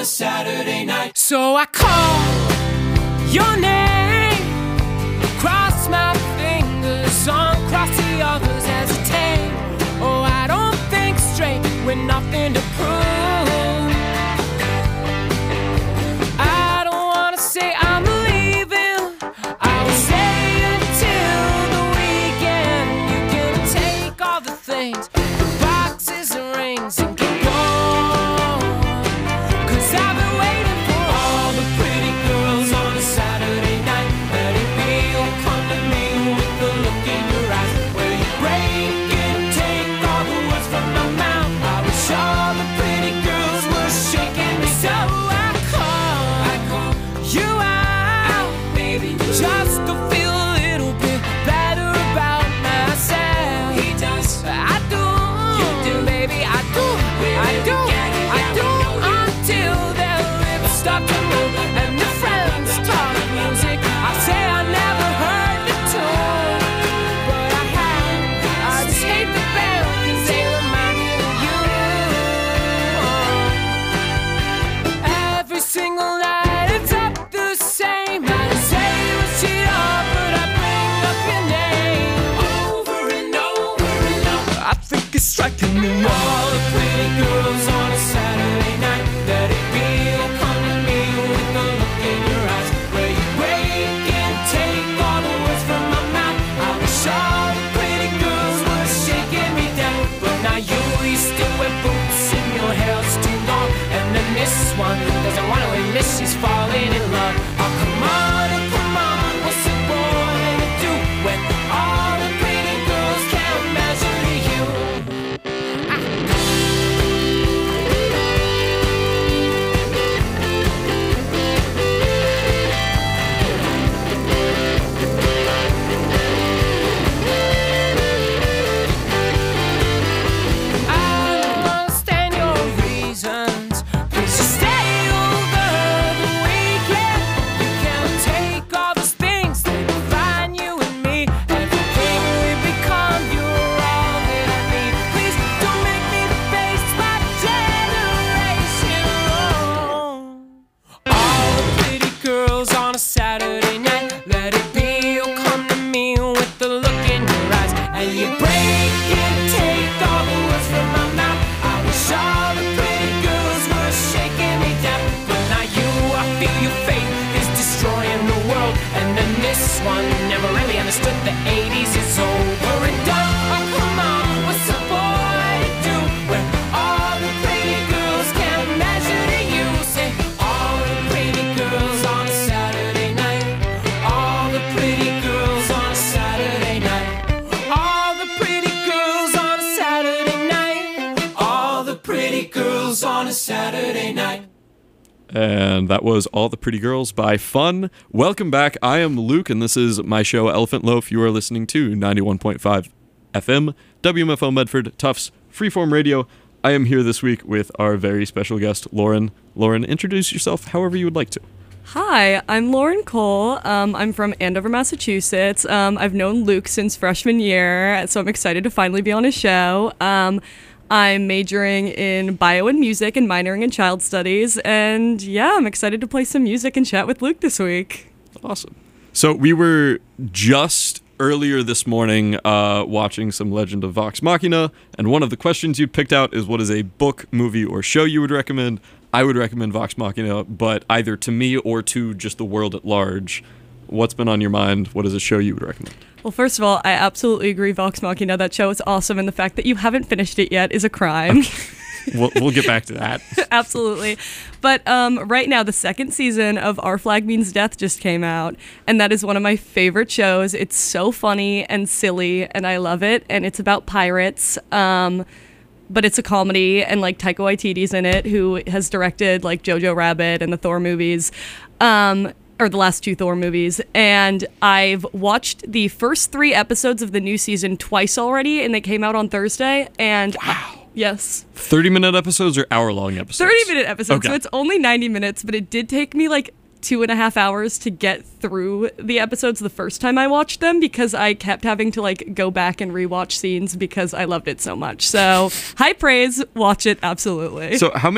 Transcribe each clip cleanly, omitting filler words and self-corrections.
a Saturday night. So I call your name, cross my fingers, uncross the others, hesitate. Oh, I don't think straight with nothing to prove. I don't wanna say I'm leaving, I will stay until the weekend. You can take all the things, the boxes and rings, and keep going, 'cause I've been waiting for all the pretty girls on a Saturday night. Let it be, oh come to me with the look in your eyes, where you break and take all the words from my mouth. I wish all the pretty girls were shaking me, so I call you out, baby, just to feel a little bit better about myself. He does, I do, you do, baby, I do, I do, I do, until their lips start to move and the friends talk music. I say I never heard the tune, but I have. I just hate the band 'cause they remind me of you. Every single night it's up the same. I don't say what's it up, but I bring up your name over and over and over. I think it's striking me all the pretty girls on a Saturday night. Let it be, oh come to me with the look in your eyes, where you break and take all the words from my mouth. I wish all the pretty girls were shaking me down, but now you still wear boots and your hair's too long. And then this one doesn't want to admit she's falling in love. Oh come on, what's a boy to do when all the pretty girls can't measure to you? I don't understand your reasons. Please just stay over the weekend. You can't take all those things that define you and me. Everything we become, you're all that I need. Please don't make me the face my generation. All the pretty girls on a Saturday night. Let it be, oh come to me with the look in your eyes, and you break and take all the words from my mouth. I wish all the pretty girls were shaking me down, but now you, I feel your fate is destroying the world. And then this one never really understood the 80s is over and done. Oh come on, what's a boy to do when all the pretty girls can't measure to you? Say all the pretty girls on a Saturday night. All the pretty girls on a Saturday night. All the pretty girls on a Saturday night. All the pretty girls on a Saturday night. And that was All the Pretty Girls by Fun. Welcome back. I am Luke, and this is my show, Elephant Loaf. You are listening to 91.5 FM, WMFO Medford, Tufts, Freeform Radio. I am here this week with our very special guest, Lauren. Lauren, introduce yourself however you would like to. Hi, I'm Lauren Cole. I'm from Andover, Massachusetts. I've known Luke since freshman year, so I'm excited to finally be on his show. I'm majoring in bio and music and minoring in child studies. And yeah, I'm excited to play some music and chat with Luke this week. Awesome. So we were just earlier this morning watching some Legend of Vox Machina, and one of the questions you picked out is what is a book, movie, or show you would recommend. I would recommend Vox Machina, but either to me or to just the world at large. What's been on your mind? What is a show you would recommend? Well, first of all, I absolutely agree, Vox Machina. That show is awesome, and the fact that you haven't finished it yet is a crime. We'll get back to that. Absolutely. But right now, the second season of Our Flag Means Death just came out, and that is one of my favorite shows. It's so funny and silly, and I love it, and it's about pirates. But it's a comedy, and like Taika Waititi's in it, who has directed like Jojo Rabbit and the Thor movies. Or the last two Thor movies, and I've watched the first 3 episodes of the new season twice already, and they came out on Thursday, and wow. Yes. 30-minute episodes or hour-long episodes? 30-minute episodes, okay. So it's only 90 minutes, but it did take me like 2.5 hours to get through the episodes the first time I watched them, because I kept having to like go back and rewatch scenes because I loved it so much. So high praise, watch it, absolutely. So how many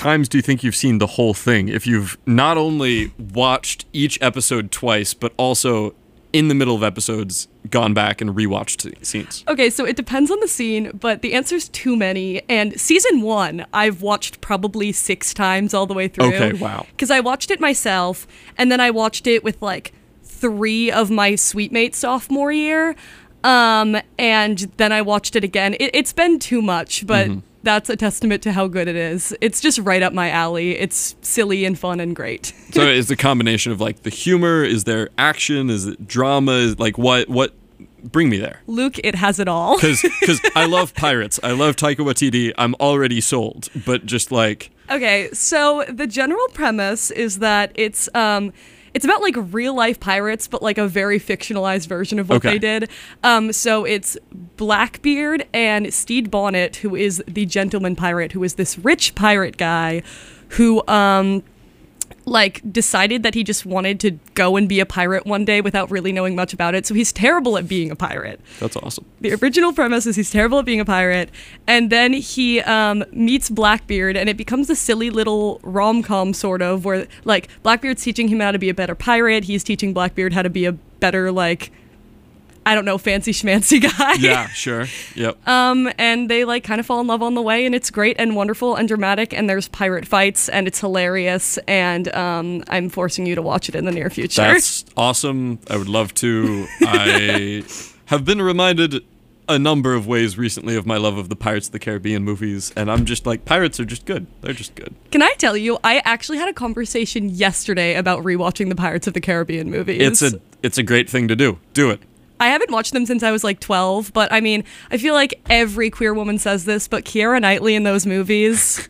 times do you think you've seen the whole thing? If you've not only watched each episode twice, but also in the middle of episodes gone back and rewatched scenes? Okay, so it depends on the scene, but the answer's too many. And season 1, I've watched probably 6 times all the way through. Okay, wow. Because I watched it myself, and then I watched it with like 3 of my suite mates sophomore year. And then I watched it again. It's been too much, but that's a testament to how good it is. It's just right up my alley. It's silly and fun and great. So is the combination of like the humor, is there action, is it drama, is like what bring me there? Luke, it has it all. Because I love pirates. I love Taika Waititi. I'm already sold. But just like... Okay, so the general premise is that it's about like real life pirates, but like a very fictionalized version of what they did. So it's Blackbeard and Stede Bonnet, who is the gentleman pirate, who is this rich pirate guy who like decided that he just wanted to go and be a pirate one day without really knowing much about it. So he's terrible at being a pirate. That's awesome. The original premise is he's terrible at being a pirate, and then he meets Blackbeard, and it becomes a silly little rom-com sort of, where like Blackbeard's teaching him how to be a better pirate, he's teaching Blackbeard how to be a better, like, I don't know, fancy schmancy guy. Yeah, sure. Yep. And they like kind of fall in love on the way, and it's great and wonderful and dramatic, and there's pirate fights, and it's hilarious, and I'm forcing you to watch it in the near future. That's awesome. I would love to. I have been reminded a number of ways recently of my love of the Pirates of the Caribbean movies, and I'm just like, pirates are just good. They're just good. Can I tell you, I actually had a conversation yesterday about rewatching the Pirates of the Caribbean movies. It's a great thing to do. Do it. I haven't watched them since I was like 12, but I mean, I feel like every queer woman says this, but Keira Knightley in those movies.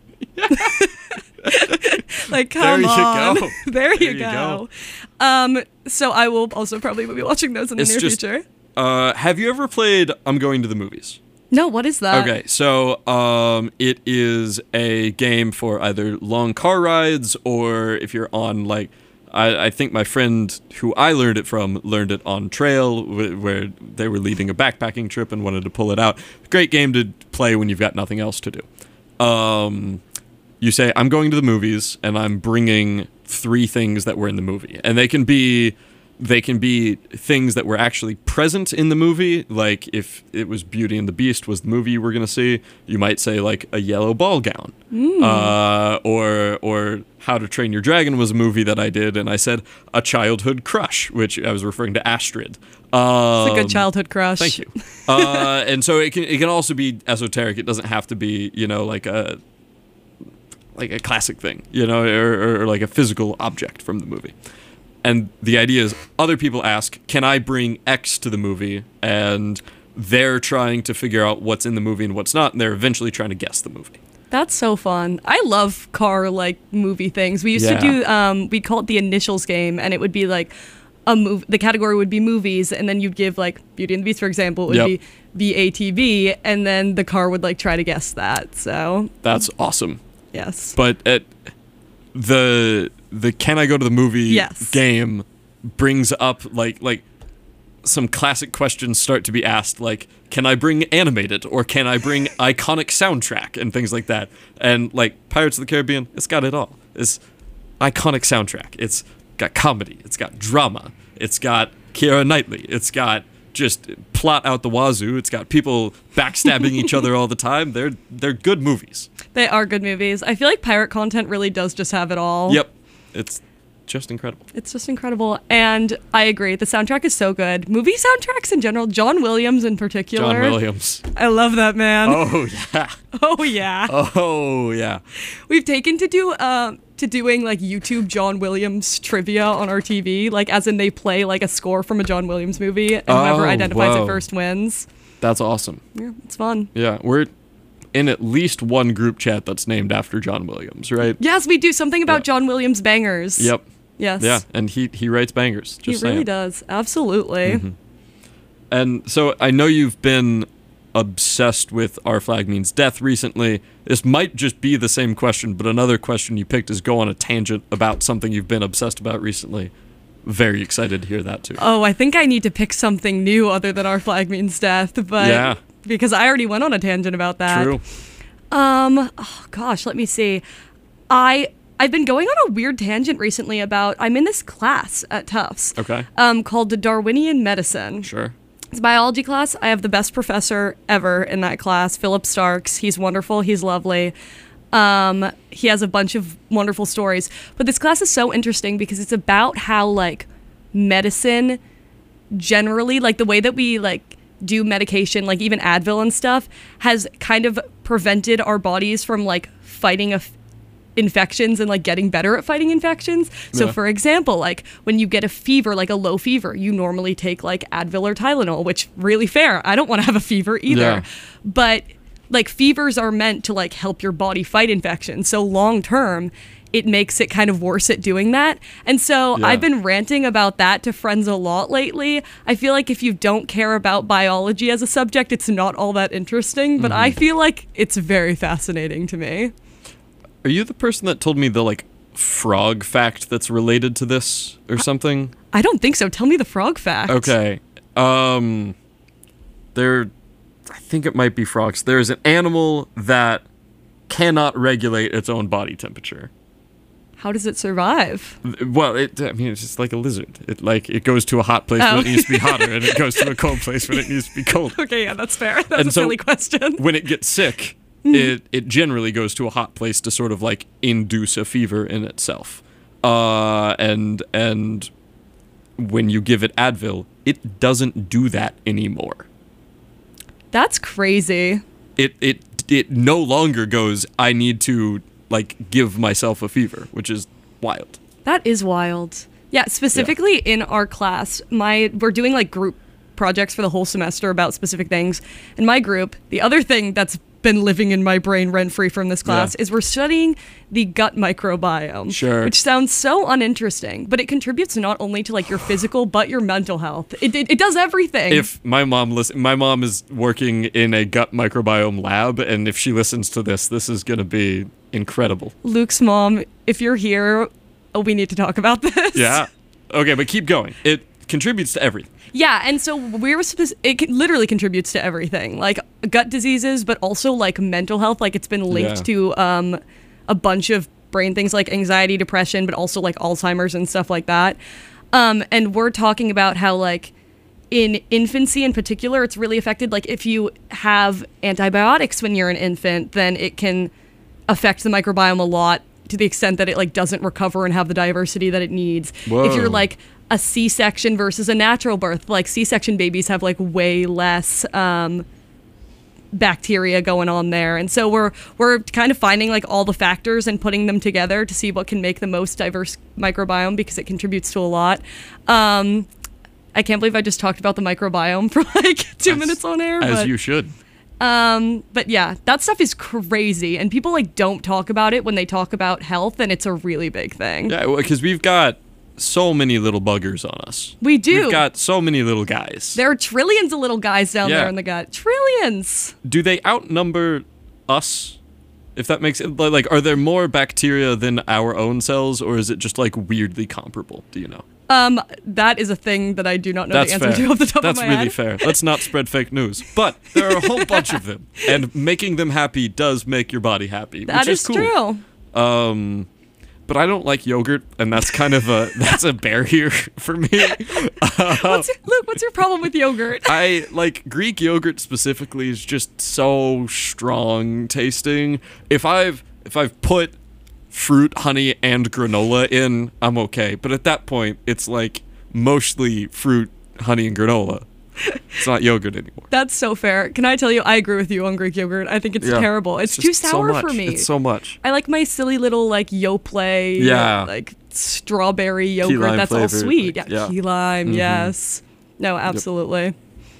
Like, come on. Go. There you go. So I will also probably be watching those in the near future. Have you ever played I'm Going to the Movies? No, what is that? Okay, so it is a game for either long car rides, or if you're on like, I think my friend who I learned it from learned it on trail, where they were leading a backpacking trip and wanted to pull it out. Great game to play when you've got nothing else to do. You say, I'm going to the movies, and I'm bringing 3 things that were in the movie. And they can be things that were actually present in the movie. Like if it was Beauty and the Beast was the movie you were going to see, you might say like a yellow ball gown. Or How to Train Your Dragon was a movie that I did, and I said a childhood crush, which I was referring to Astrid. It's a good childhood crush. Thank you. And so it can also be esoteric. It doesn't have to be, like a classic thing, or like a physical object from the movie. And the idea is other people ask, can I bring X to the movie? And they're trying to figure out what's in the movie and what's not, and they're eventually trying to guess the movie. That's so fun. I love car movie things. We used to do we'd call it the initials game, and it would be like the category would be movies, and then you'd give like Beauty and the Beast, for example, it would be VATV, and then the car would like try to guess that. So that's awesome. Yes. But the Can I Go to the Movie game brings up like some classic questions start to be asked, like, can I bring animated, or can I bring iconic soundtrack and things like that? And like Pirates of the Caribbean, it's got it all. It's iconic soundtrack. It's got comedy. It's got drama. It's got Keira Knightley. It's got just plot out the wazoo. It's got people backstabbing each other all the time. They're good movies. They are good movies. I feel like pirate content really does just have it all. Yep. It's just incredible. It's just incredible. And I agree. The soundtrack is so good. Movie soundtracks in general, John Williams in particular. John Williams. I love that man. Oh, yeah. Oh, yeah. Oh, yeah. We've taken to doing like YouTube John Williams trivia on our TV, like as in they play like a score from a John Williams movie, and whoever identifies it first wins. That's awesome. Yeah, it's fun. Yeah, we're in at least one group chat that's named after John Williams, right? Yes, we do something about John Williams bangers. Yep. Yes. Yeah, and he writes bangers. Just he really does. Absolutely. Mm-hmm. And so I know you've been obsessed with Our Flag Means Death recently. This might just be the same question, but another question you picked is go on a tangent about something you've been obsessed about recently. Very excited to hear that too. Oh, I think I need to pick something new other than Our Flag Means Death, but because I already went on a tangent about that. True. Oh gosh, let me see. I've been going on a weird tangent recently about I'm in this class at Tufts. Okay. Called the Darwinian Medicine. Sure. It's a biology class. I have the best professor ever in that class, Philip Starks. He's wonderful. He's lovely. He has a bunch of wonderful stories. But this class is so interesting because it's about how, like, medicine generally, like, the way that we, like, do medication, like, even Advil and stuff, has kind of prevented our bodies from, like, fighting infections and, like, getting better at fighting infections. So, Yeah. for example, like, when you get a fever, like a low fever, you normally take, like, Advil or Tylenol, which, really fair. I don't want to have a fever either. Yeah. But, like, fevers are meant to, like, help your body fight infections. So long term, it makes it kind of worse at doing that. And so Yeah. I've been ranting about that to friends a lot lately. I feel like if you don't care about biology as a subject, it's not all that interesting, but I feel like it's very fascinating to me. Are you the person that told me the, like, frog fact that's related to this or something? I don't think so. Tell me the frog fact. Okay. I think it might be frogs. There's an animal that cannot regulate its own body temperature. How does it survive? Well, it's just like a lizard. It goes to a hot place when it needs to be hotter, and it goes to a cold place when it needs to be cold. Okay, yeah, that's fair. That's And a so- silly question. When it gets sick, it generally goes to a hot place to sort of like induce a fever in itself. And when you give it Advil, it doesn't do that anymore. That's crazy. It no longer goes, I need to, like, give myself a fever, which is wild. That is wild. Yeah, specifically in our class, we're doing, like, group projects for the whole semester about specific things. In my group, the other thing that's been living in my brain rent-free from this class is we're studying the gut microbiome. Sure. Which sounds so uninteresting, but it contributes not only to, like, your physical, but your mental health. It does everything. If my mom is working in a gut microbiome lab, and if she listens to this is going to be incredible. Luke's mom, if you're here, we need to talk about this. Yeah. Okay, but keep going. It contributes to everything. Yeah, and so literally contributes to everything, like gut diseases, but also like mental health. Like it's been linked to a bunch of brain things like anxiety, depression, but also like Alzheimer's and stuff like that. And we're talking about how like in infancy in particular, it's really affected. Like if you have antibiotics when you're an infant, then it can affect the microbiome a lot to the extent that it like doesn't recover and have the diversity that it needs. Whoa. If you're like a C-section versus a natural birth, like C-section babies have like way less bacteria going on there, and so we're kind of finding like all the factors and putting them together to see what can make the most diverse microbiome because it contributes to a lot. I can't believe I just talked about the microbiome for like 2 minutes on air. As but, you should. But yeah, that stuff is crazy, and people like don't talk about it when they talk about health, and it's a really big thing. Yeah, because we've got so many little buggers on us. We do. We've got so many little guys. There are trillions of little guys down Yeah. there in the gut. Trillions. Do they outnumber us? If that makes it, like, are there more bacteria than our own cells, or is it just like weirdly comparable? Do you know? That is a thing that I do not know That's the answer fair. to off the top That's of my really head. fair. Let's not spread fake news. But there are a whole bunch of them, and making them happy does make your body happy, That which is cool. true. But I don't like yogurt, and that's kind of a barrier for me. What's your problem with yogurt? I like Greek yogurt specifically is just so strong tasting. If I've put fruit, honey, and granola in, I'm okay. But at that point, it's like mostly fruit, honey, and granola. It's not yogurt anymore. That's so fair. Can I tell you, I agree with you on Greek yogurt. I think it's Yeah. terrible. It's just too so sour much. for me. It's so much. I like my silly little like Yoplait, Yeah. like strawberry Key yogurt. lime That's all flavored, sweet. like, Yeah, yeah. key lime. Mhm. Yes. No, absolutely.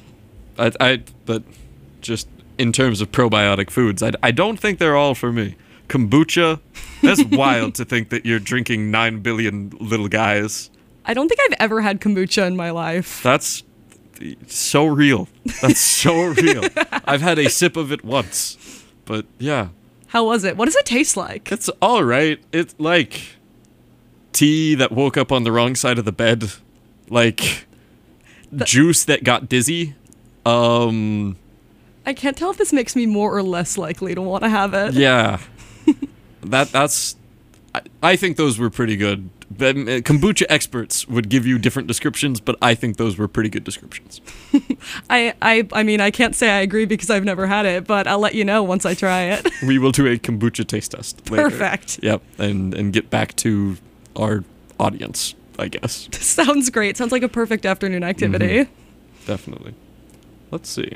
But just in terms of probiotic foods, I don't think they're all for me. Kombucha, that's wild to think that you're drinking 9 billion little guys. I don't think I've ever had kombucha in my life. That's so real. That's so real. I've had a sip of it once, but yeah, How was it? What does it taste like? it's all right. It's like tea that woke up on the wrong side of the bed, like juice that got dizzy. I can't tell if this makes me more or less likely to want to have it. Yeah. That's I think those were pretty good. Kombucha experts would give you different descriptions, but I think those were pretty good descriptions. I mean, I can't say I agree because I've never had it, but I'll let you know once I try it. We will do a kombucha taste test later. Perfect. Yep, and get back to our audience, I guess. Sounds great. Sounds like a perfect afternoon activity. Definitely. Let's see.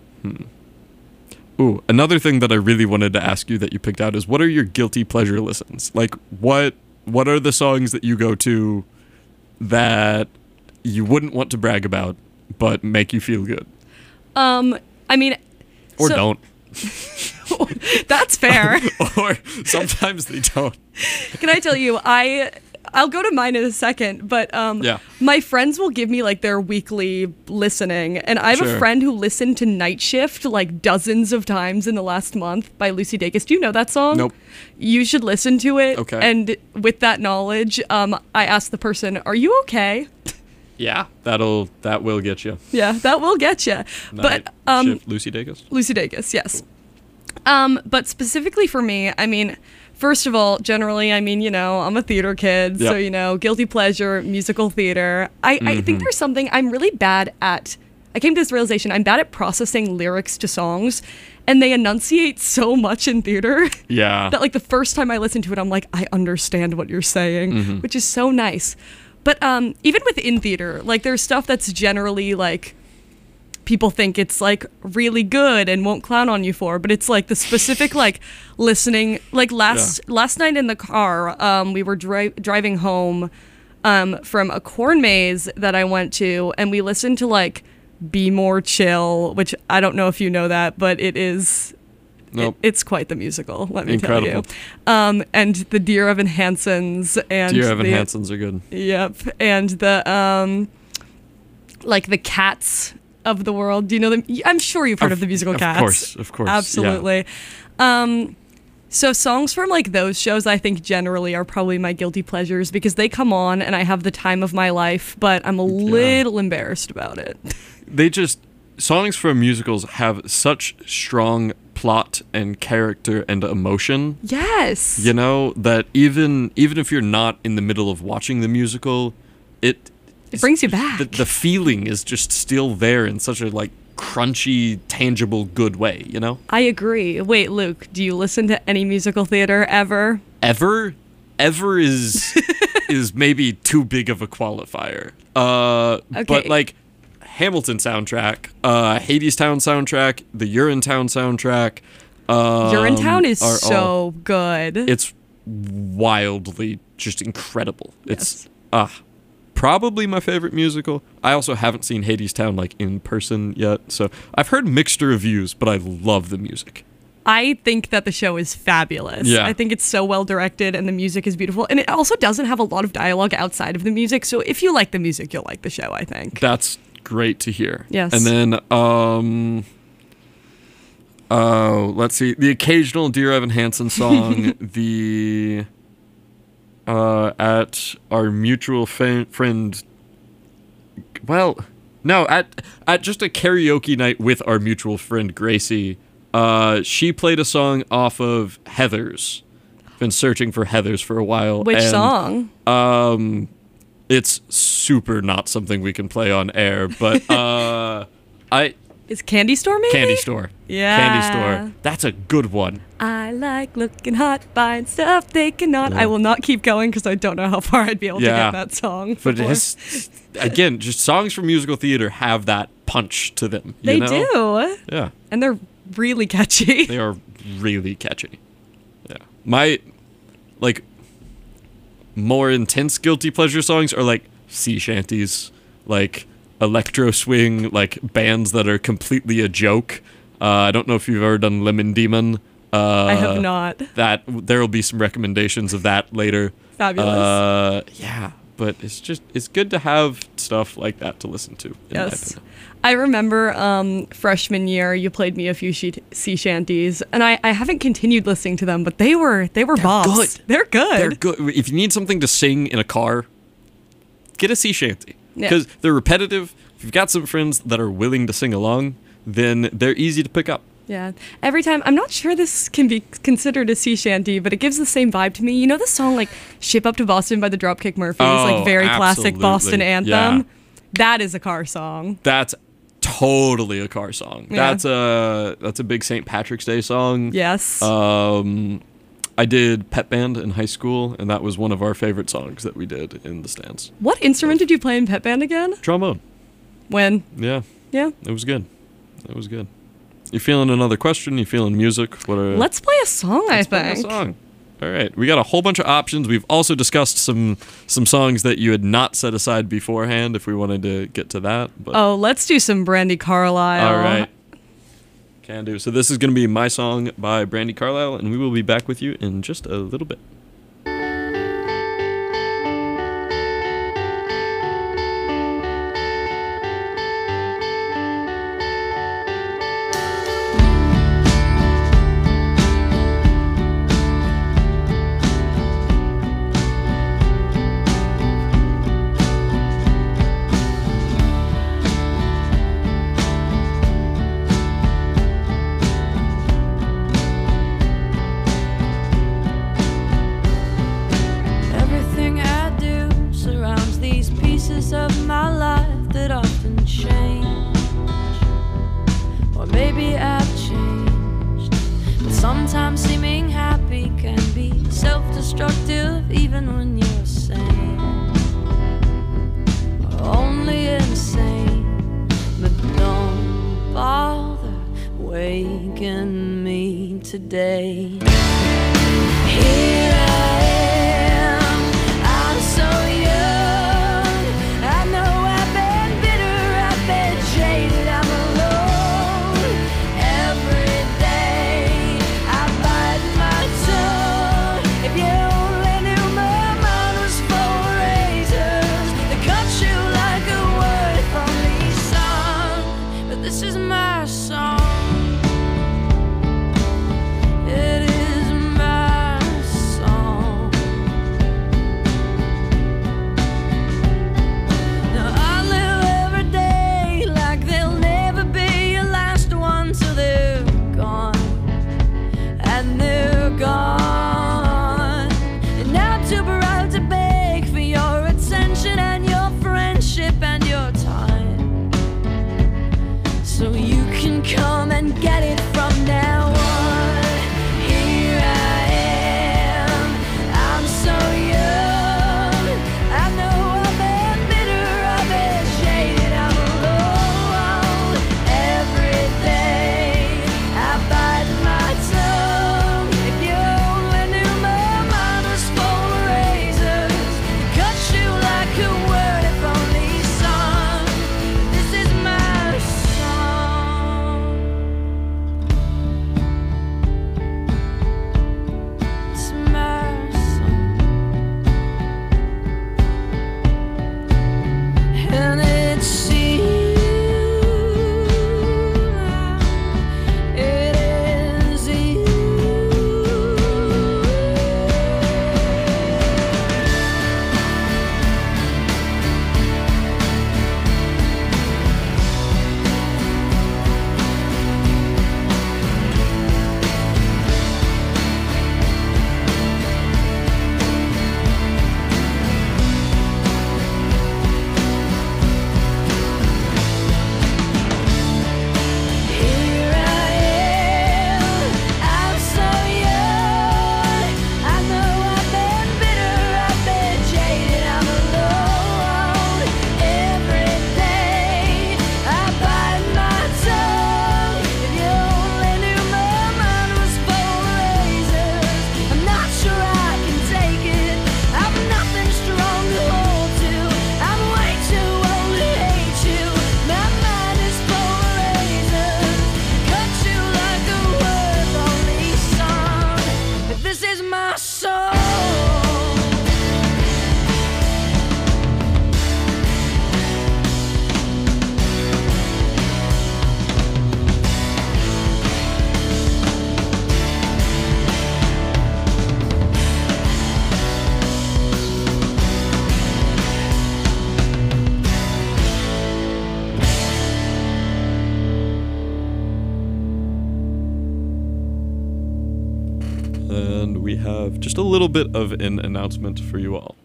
Ooh, another thing that I really wanted to ask you that you picked out is, what are your guilty pleasure listens? Like, what are the songs that you go to that you wouldn't want to brag about but make you feel good? I mean, or don't. That's fair. Or sometimes they don't. Can I tell you, I'll go to mine in a second, but Yeah. my friends will give me like their weekly listening, and I have Sure. a friend who listened to Night Shift like dozens of times in the last month by Lucy Dacus. Do you know that song? Nope. You should listen to it. Okay. And with that knowledge, I asked the person, "Are you okay?" Yeah, that will get you. Yeah, that will get you. But Shift, Lucy Dacus. Lucy Dacus, yes. But specifically for me, I mean, first of all, generally, I mean, you know, I'm a theater kid, so, Yep. you know, guilty pleasure, musical theater. I think there's something I'm really bad at. I came to this realization, I'm bad at processing lyrics to songs, and they enunciate so much in theater Yeah. that, like, the first time I listen to it, I'm like, I understand what you're saying, which is so nice. But even within theater, like, there's stuff that's generally, like, people think it's like really good and won't clown on you for, but it's like the specific like listening, like last night in the car, we were driving home from a corn maze that I went to, and we listened to like Be More Chill, which I don't know if you know that, but it is Nope. it's quite the musical, let me Incredible. tell you. And the Dear Evan Hansons and Dear Evan the, Hansons are good. Yep, and the like the Cats of the world. Do you know them? I'm sure you've heard of the musical Cats. Of course. Absolutely. So songs from like those shows, I think generally are probably my guilty pleasures because they come on and I have the time of my life, but I'm a little embarrassed about it. Songs from musicals have such strong plot and character and emotion. Yes. You know, that even if you're not in the middle of watching the musical, it brings you back. The feeling is just still there in such a like crunchy, tangible, good way, you know? I agree. Wait, Luke, do you listen to any musical theater ever? Ever is maybe too big of a qualifier. Okay. But like Hamilton soundtrack, Hadestown soundtrack, the Urinetown soundtrack. Urinetown is are so all- good. It's wildly just incredible. Yes. It's probably my favorite musical. I also haven't seen Hadestown like in person yet, so I've heard mixed reviews, but I love the music. I think that the show is fabulous. Yeah. I think it's so well directed and the music is beautiful. And it also doesn't have a lot of dialogue outside of the music. So if you like the music, you'll like the show, I think. That's great to hear. Yes. And then let's see, the occasional Dear Evan Hansen song, the at our mutual friend, well, no, at just a karaoke night with our mutual friend Gracie, she played a song off of Heathers. Been searching for Heathers for a while. Which and, song? It's super not something we can play on air, but Is Candy Store maybe? Candy Store. Yeah. Candy Store. That's a good one. I like looking hot, buying stuff they cannot. I will not keep going because I don't know how far I'd be able to Yeah. get that song. But before. it's, again, just songs from musical theater have that punch to them. You They know? do. Yeah. And they're really catchy. They are really catchy. Yeah. My, like, more intense guilty pleasure songs are like sea shanties, like electro swing, like bands that are completely a joke. I don't know if you've ever done Lemon Demon. I have not. That there will be some recommendations of that later. Fabulous. Yeah, but it's good to have stuff like that to listen to. In my Yes. opinion. I remember freshman year you played me a few sea shanties, and I haven't continued listening to them, but they were bops. good. They're good. They're good. If you need something to sing in a car, get a sea shanty Yeah. because they're repetitive. If you've got some friends that are willing to sing along, then they're easy to pick up. Yeah. Every time, I'm not sure this can be considered a sea shanty, but it gives the same vibe to me. You know the song like "Ship Up to Boston" by the Dropkick Murphys, like very classic Boston anthem. Yeah. That is a car song. That's totally a car song. Yeah. That's a big St. Patrick's Day song. Yes. I did pep band in high school, and that was one of our favorite songs that we did in the stands. What instrument did you play in pep band again? Trombone. When? Yeah. Yeah. It was good. It was good. You feeling another question? You feeling music? What are? Let's play a song. Let's play a song. All right. We got a whole bunch of options. We've also discussed some songs that you had not set aside beforehand. If we wanted to get to that. But. Oh, let's do some Brandi Carlile. All right. Can do. So this is going to be My Song by Brandi Carlile, and we will be back with you in just a little bit. Today. we have just a little bit of an announcement for you all.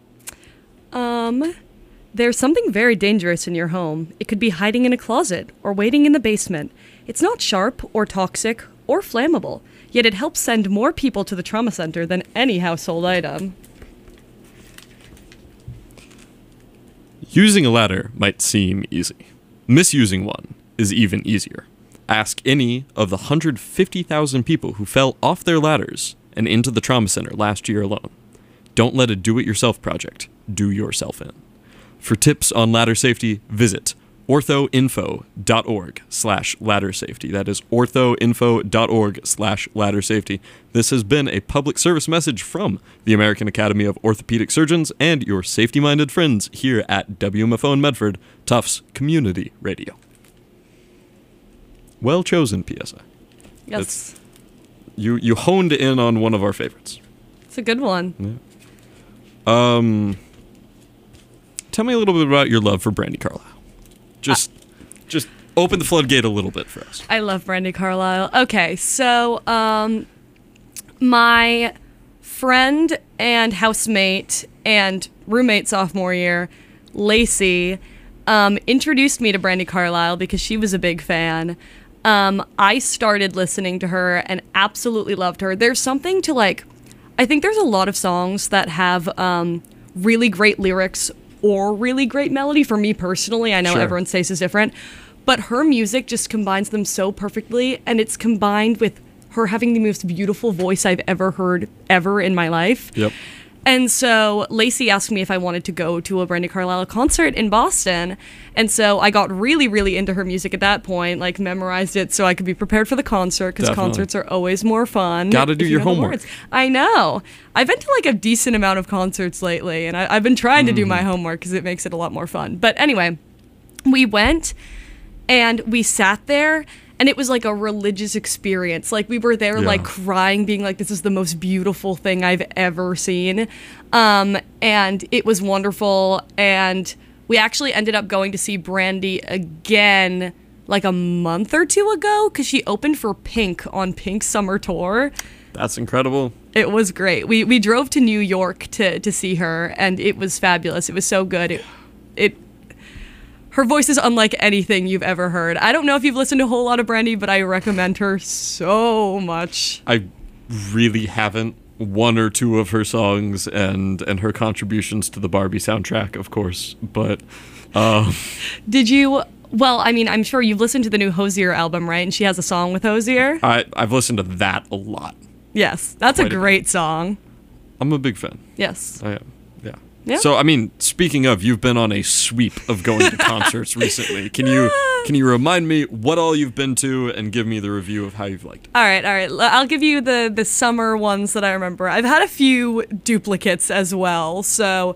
There's something very dangerous in your home. It could be hiding in a closet or waiting in the basement. It's not sharp or toxic or flammable, yet it helps send more people to the trauma center than any household item. Using a ladder might seem easy. Misusing one is even easier. Ask any of the 150,000 people who fell off their ladders and into the trauma center last year alone. Don't let a do-it-yourself project do yourself in. For tips on ladder safety, visit orthoinfo.org/ladder safety. That is orthoinfo.org/ladder safety. This has been a public service message from the American Academy of Orthopedic Surgeons and your safety-minded friends here at WMFO in Medford, Tufts Community Radio. Well chosen, PSI. Yes. You honed in on one of our favorites. It's a good one. Yeah. Tell me a little bit about your love for Brandi Carlile. Just open the floodgate a little bit for us. I love Brandi Carlile. Okay, so my friend and housemate and roommate sophomore year, Lacey, introduced me to Brandi Carlile because she was a big fan. I started listening to her and absolutely loved her. There's something to I think there's a lot of songs that have really great lyrics or really great melody. For me personally, I know Sure. everyone's taste is different, but her music just combines them so perfectly, and it's combined with her having the most beautiful voice I've ever heard ever in my life. Yep. And so Lacey asked me if I wanted to go to a Brandi Carlile concert in Boston. And so I got really, really into her music at that point, memorized it so I could be prepared for the concert, because Definitely. concerts are always more fun. Gotta do if you your know the homework. words. I know. I've been to a decent amount of concerts lately, and I've been trying to do my homework because it makes it a lot more fun. But anyway, we went and we sat there, and it was like a religious experience. We were there Yeah. crying, being this is the most beautiful thing I've ever seen. And it was wonderful. And we actually ended up going to see Brandi again a month or two ago, because she opened for Pink on Pink's summer tour. That's incredible. It was great. We drove to New York to see her, and it was fabulous. It was so good. Her voice is unlike anything you've ever heard. I don't know if you've listened to a whole lot of Brandi, but I recommend her so much. I really haven't. One or two of her songs and her contributions to the Barbie soundtrack, of course. But Did you? Well, I mean, I'm sure you've listened to the new Hozier album, right? And she has a song with Hozier. I've listened to that a lot. Yes, that's Quite a a great song. I'm a big fan. Yes. I am. Yeah. Yeah. So, I mean, speaking of, you've been on a sweep of going to concerts recently. Can you remind me what all you've been to and give me the review of how you've liked it? All right. I'll give you the summer ones that I remember. I've had a few duplicates as well. So,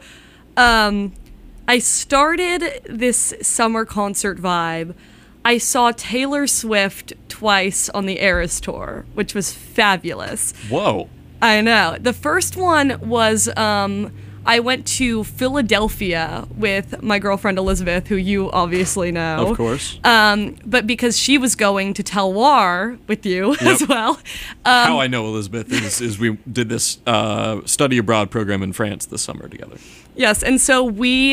I started this summer concert vibe. I saw Taylor Swift twice on the Eras Tour, which was fabulous. Whoa. I know. The first one was I went to Philadelphia with my girlfriend Elizabeth, who you obviously know. Of course. But because she was going to Telwar with you as well. How I know Elizabeth is we did this study abroad program in France this summer together. Yes, and so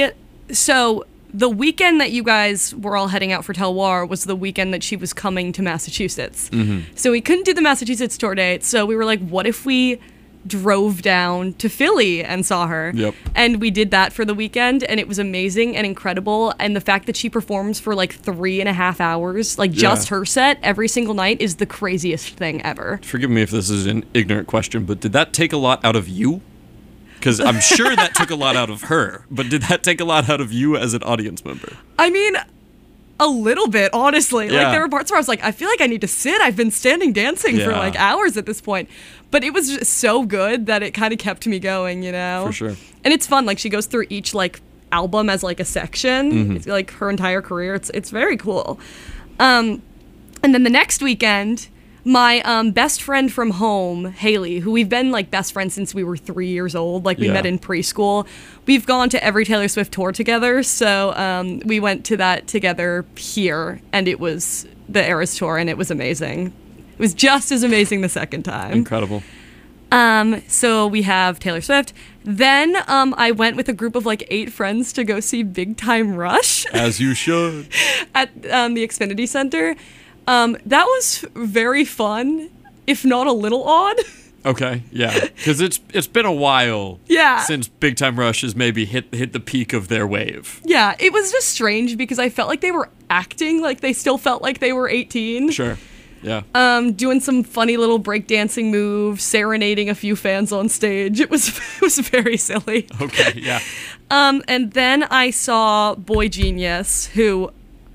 the weekend that you guys were all heading out for Telwar was the weekend that she was coming to Massachusetts. Mm-hmm. So we couldn't do the Massachusetts tour date, so we were like, what if we drove down to Philly and saw her? Yep. And we did that for the weekend, and it was amazing and incredible. And the fact that she performs for 3.5 hours, just her set every single night, is the craziest thing ever. Forgive me if this is an ignorant question, but did that take a lot out of you? Because I'm sure that took a lot out of her, but did that take a lot out of you as an audience member? I mean, a little bit, honestly. Yeah. There were parts where I was like, I feel like I need to sit. I've been standing dancing for Yeah. hours at this point. But it was just so good that it kind of kept me going, you know? For sure. And it's fun. She goes through each album as a section. Mm-hmm. It's her entire career. It's very cool. And then the next weekend, my best friend from home, Haley, who we've been best friends since we were 3 years old, we Yeah. met in preschool. We've gone to every Taylor Swift tour together, so we went to that together here, and it was the Eras Tour, and it was amazing. It was just as amazing the second time. Incredible. So we have Taylor Swift. Then I went with a group of like 8 friends to go see Big Time Rush As you should. at the Xfinity Center. That was very fun, if not a little odd. Okay, yeah, because it's been a while Yeah. since Big Time Rush has maybe hit the peak of their wave. Yeah, it was just strange because I felt like they were acting like they still felt like they were 18. Sure, yeah. Doing some funny little breakdancing moves, serenading a few fans on stage. It was very silly. Okay, yeah. And then I saw Boy Genius, who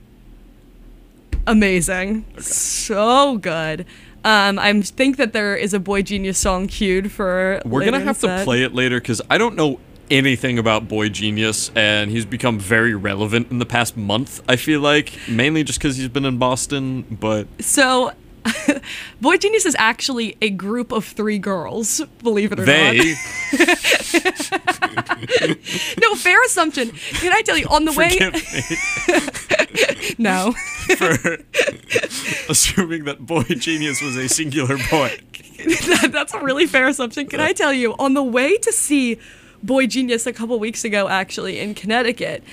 amazing, so good. I think that there is a Boy Genius song queued for. We're later gonna in have the to set. play it later because I don't know anything about Boy Genius, and he's become very relevant in the past month. I feel like mainly just because he's been in Boston, but So, Boy Genius is actually a group of 3 girls. Believe it or not. they No, fair assumption. Can I tell you on the forgive way? me No. for assuming that Boy Genius was a singular boy. That's a really fair assumption. Can I tell you, on the way to see Boy Genius a couple weeks ago, actually, in Connecticut,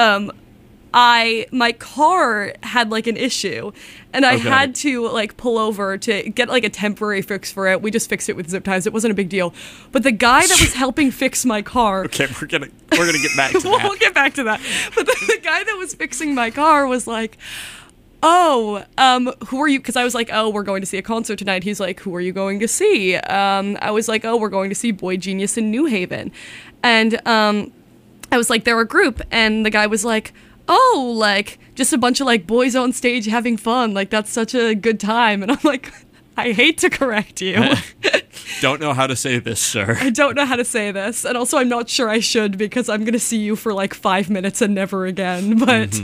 my car had like an issue, and I Okay. had to like pull over to get like a temporary fix for it. We just fixed it with zip ties. It wasn't a big deal. But the guy that was helping fix my car, Okay, we're gonna get back to we'll that. get back to that. But the guy that was fixing my car was like, "Oh, who are you?" Because I was like, "Oh, we're going to see a concert tonight." He's like, "Who are you going to see?" I was like, "Oh, we're going to see Boy Genius in New Haven," and I was like, "They're a group," and the guy was like, "Oh, like just a bunch of like boys on stage having fun. Like that's such a good time." And I'm like, "I hate to correct you." Don't know how to say this, sir. I don't know how to say this, and also I'm not sure I should because I'm gonna see you for like 5 minutes and never again. But,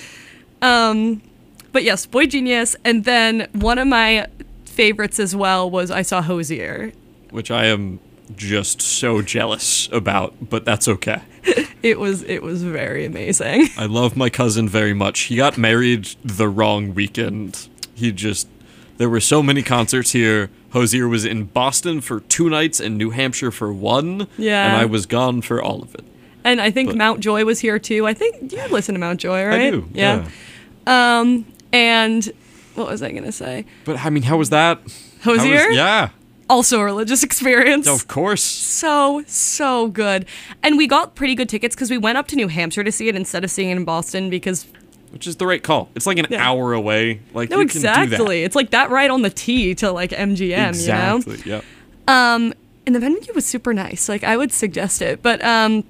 but yes, Boy Genius, and then one of my favorites as well was I saw Hosier. Which I am just so jealous about, but that's okay. It was very amazing. I love my cousin very much. He got married the wrong weekend. There were so many concerts here. Hosier was in Boston for 2 nights and New Hampshire for 1. Yeah. And I was gone for all of it. And I think But- Mount Joy was here too. I think you listen to Mount Joy, right? I do. Yeah. And what was I gonna say? But I mean, how was that? Hosier? Yeah. Also a religious experience. Of course. So good. And we got pretty good tickets because we went up to New Hampshire to see it instead of seeing it in Boston because Which is the right call. It's like an Yeah. hour away. Like no, you can do that. exactly. It's like that right on the T to like MGM, Exactly. you know? Yep. And the venue was super nice. Like I would suggest it. But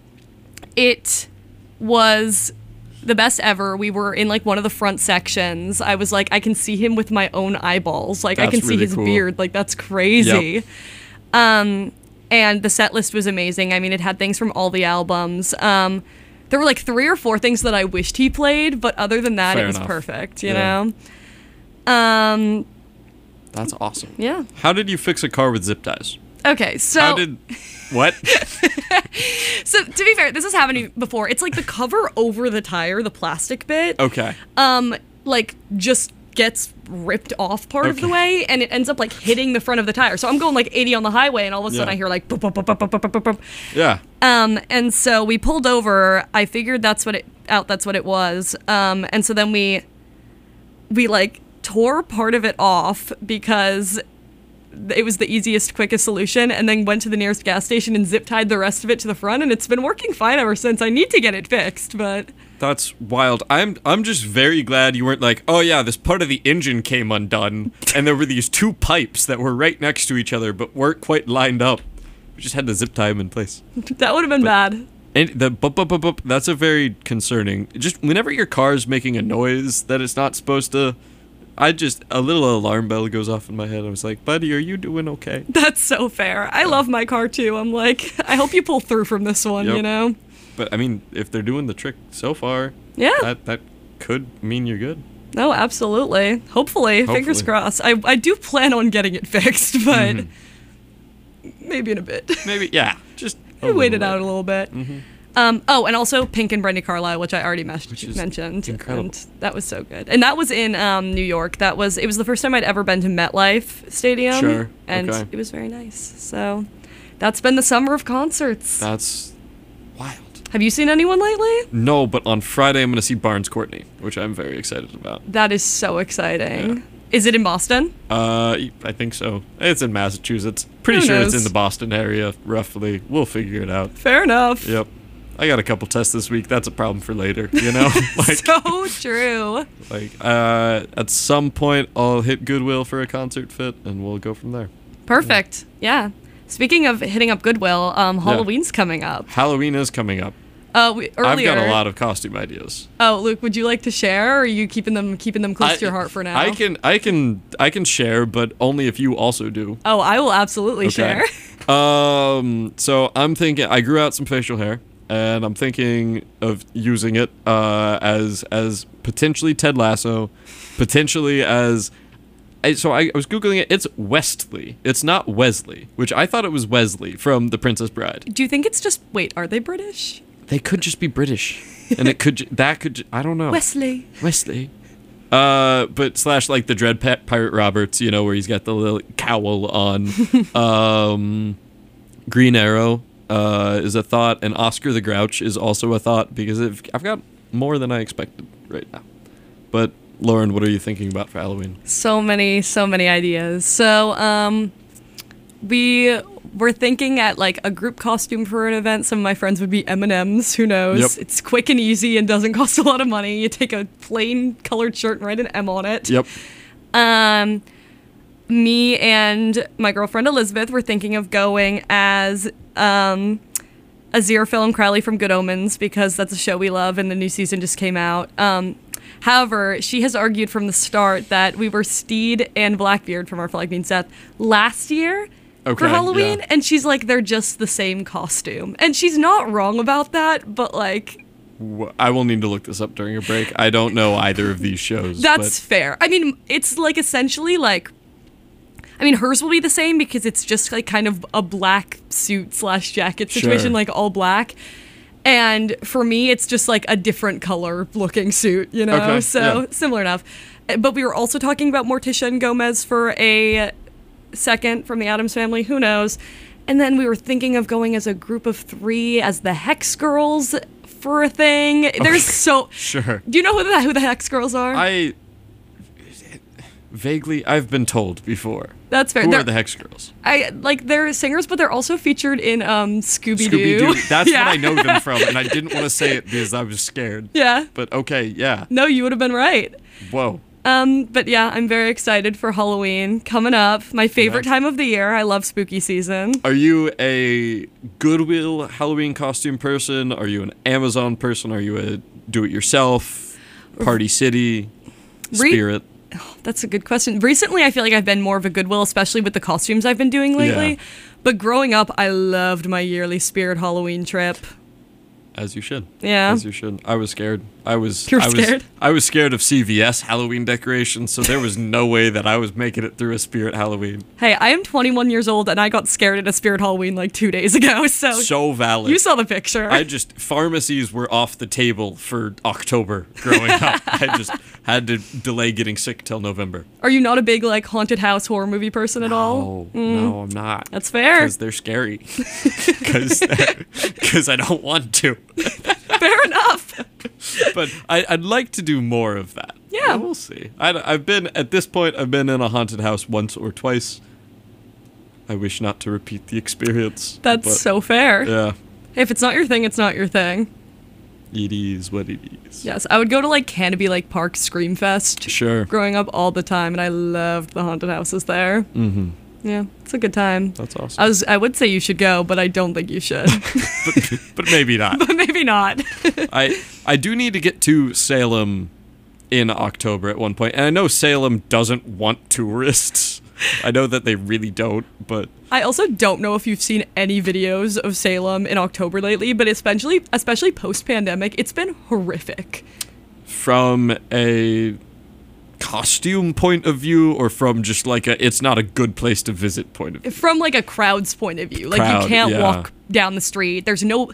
it was the best ever. We were in like one of the front sections. I was like, I can see him with my own eyeballs. Like I That's can see really his cool. beard. Like that's crazy. And the set list was amazing. I mean, it had things from all the albums. There were like 3 or 4 things that I wished he played, but other than that, Fair it was enough. perfect, you Yeah. know? That's awesome. Yeah. How did you fix a car with zip ties? Okay, so How did what? so to be fair, this has happened before. It's like the cover over the tire, the plastic bit, Okay. like just gets ripped off part of the Okay. way, and it ends up like hitting the front of the tire. So I'm going like 80 on the highway, and all of a sudden Yeah. I hear like boop, boop, boop, boop, boop, boop, boop, boop. Yeah. And so we pulled over. I figured that's what it was. And so then we like tore part of it off because it was the easiest, quickest solution, and then went to the nearest gas station and zip tied the rest of it to the front, and it's been working fine ever since. I need to get it fixed, but That's wild. I'm just very glad you weren't like, oh yeah, this part of the engine came undone, and there were these 2 pipes that were right next to each other but weren't quite lined up. We just had to zip tie them in place. that would have been bad. And the bup bup bup bup, that's a very concerning. Just whenever your car's making a noise that it's not supposed to, a little alarm bell goes off in my head. I was like, buddy, are you doing okay? That's so fair. I love my car too. I'm like, I hope you pull through from this one, Yep. you know? But I mean, if they're doing the trick so far, Yeah. that could mean you're good. No, absolutely. Hopefully. Fingers Hopefully. crossed. I do plan on getting it fixed, but maybe in a bit. Maybe, yeah. Just I wait it out a little bit. Oh, and also Pink and Brandi Carlile, which I already is mentioned. incredible. And that was so good. And that was in New York. It was the first time I'd ever been to MetLife Stadium. Sure. And Okay. it was very nice. So that's been the summer of concerts. That's wild. Have you seen anyone lately? No, but on Friday I'm going to see Barnes Courtney, which I'm very excited about. That is so exciting. Yeah. Is it in Boston? I think so. It's in Massachusetts. Pretty Who sure it's knows? in the Boston area, roughly. We'll figure it out. Fair enough. Yep. I got a couple tests this week. That's a problem for later, you know? So true. At some point I'll hit Goodwill for a concert fit and we'll go from there. Perfect. Yeah. Speaking of hitting up Goodwill, Halloween's coming up. Halloween is coming up. Earlier. I've got a lot of costume ideas. Oh, Luke, would you like to share, or are you keeping them close to your heart for now? I can share, but only if you also do. Oh, I will absolutely share. So I'm thinking I grew out some facial hair, and I'm thinking of using it as potentially Ted Lasso, potentially as. So I was Googling it. It's Westley. It's not Wesley, which I thought it was Wesley from The Princess Bride. Do you think it's just? Wait, are they British? They could just be British, and I don't know. Wesley. But slash like the Dread Pirate Roberts, you know, where he's got the little cowl on. Green Arrow is a thought, and Oscar the Grouch is also a thought because I've got more than I expected right now. But Lauren, what are you thinking about for Halloween? So many ideas. So, we were thinking at like a group costume for an event. Some of my friends would be M&Ms. Who knows? Yep. It's quick and easy and doesn't cost a lot of money. You take a plain colored shirt and write an M on it. Yep. Me and my girlfriend Elizabeth were thinking of going as Aziraphale and Crowley from Good Omens because that's a show we love and the new season just came out. However, she has argued from the start that we were Steed and Blackbeard from Our Flag Means Death last year Okay, for Halloween, yeah. and she's like, they're just the same costume. And she's not wrong about that, but like... I will need to look this up during a break. I don't know either of these shows. That's fair. I mean, it's like essentially like... I mean, hers will be the same because it's just like kind of a black suit / jacket situation, Sure. like all black. And for me, it's just like a different color looking suit, you know? Okay, So yeah. similar enough. But we were also talking about Morticia and Gomez for a second from the Addams Family. Who knows? And then we were thinking of going as a group of 3 as the Hex Girls for a thing. There's so... Sure. Do you know who the Hex Girls are? Vaguely, I've been told before. That's fair. Who They're- are the Hex Girls? They're singers, but they're also featured in Scooby-Doo. Scooby-Doo. That's Yeah. what I know them from, and I didn't want to say it because I was scared. Yeah. But okay, yeah. No, you would have been right. Whoa. But yeah, I'm very excited for Halloween coming up. My favorite Yeah. time of the year. I love spooky season. Are you a Goodwill Halloween costume person? Are you an Amazon person? Are you a do-it-yourself? Party City? Spirit? That's a good question. Recently, I feel like I've been more of a Goodwill, especially with the costumes I've been doing lately. Yeah. But growing up, I loved my yearly Spirit Halloween trip. As you should. Yeah. As you should. I was scared. I was scared? I was scared of CVS Halloween decorations, so there was no way that I was making it through a Spirit Halloween. Hey, I am 21 years old, and I got scared at a Spirit Halloween like 2 days ago, so... So valid. You saw the picture. Pharmacies were off the table for October growing up. I just had to delay getting sick till November. Are you not a big, like, haunted house horror movie person at all? No, I'm not. That's fair. Because they're scary. Because I don't want to. Fair enough. But I'd like to do more of that. Yeah. We'll see. I've been in a haunted house once or twice. I wish not to repeat the experience. That's but, so fair. Yeah. If it's not your thing, it's not your thing. It is what it is. Yes, I would go to like Canopy Lake Park Screamfest Sure. growing up all the time, and I loved the haunted houses there. Mm-hmm. Yeah, it's a good time. That's awesome. I would say you should go, but I don't think you should. but maybe not. But maybe not. I do need to get to Salem in October at one point. And I know Salem doesn't want tourists. I know that they really don't, but I also don't know if you've seen any videos of Salem in October lately, but especially post-pandemic, it's been horrific. from a costume point of view or from just like it's not a good place to visit point of view? From like a crowd's point of view. Like Crowd, you can't yeah. walk down the street.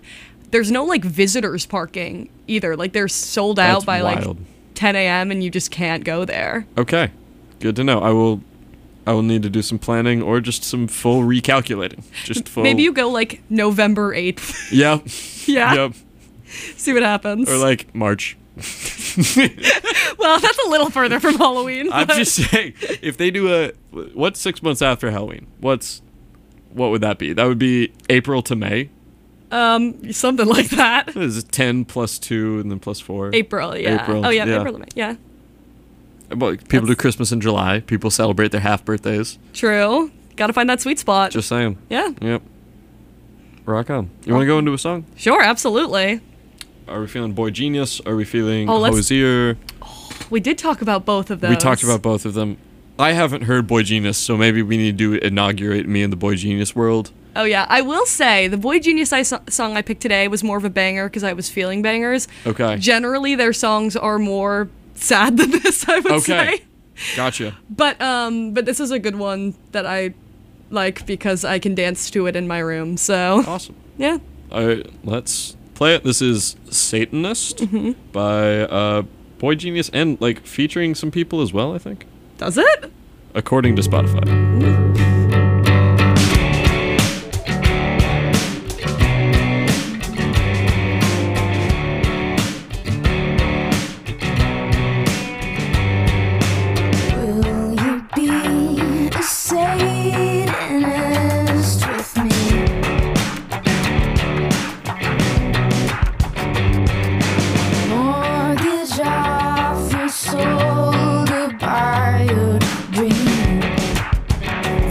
there's no like visitors parking either. Like they're sold out That's by wild. like 10 a.m. and you just can't go there. Okay, good to know. I will need to do some planning or just some full recalculating. Just full. Maybe you go like November 8th. Yep. Yeah. Yep. See what happens. Or like March. Well, that's a little further from Halloween. I'm but- just saying, if they do what's 6 months after Halloween? What would that be? That would be April to May. something like that. What is it? 10 plus 2 and then plus 4. April, yeah. April, Oh yeah, yeah. April, yeah. Well, people do Christmas in July. People celebrate their half birthdays. True. Got to find that sweet spot. Just saying. yeah. Yep. Rock on. You want to go into a song? Sure, absolutely. Are we feeling Boy Genius? Are we feeling Oh, let's- Hosier? We did talk about both of those. We talked about both of them. I haven't heard Boy Genius, so maybe we need to inaugurate me in the Boy Genius world. Oh yeah, I will say the Boy Genius song I picked today was more of a banger because I was feeling bangers. Okay. Generally, their songs are more sad than this, I would Okay. say. Gotcha. But this is a good one that I like because I can dance to it in my room. So Awesome. yeah. All right, let's play it. This is Satanist by Boy Genius and like featuring some people as well, I think, Does it? according to Spotify. Will you be a Satanist with me? Mortgage off your soul to buy your dream.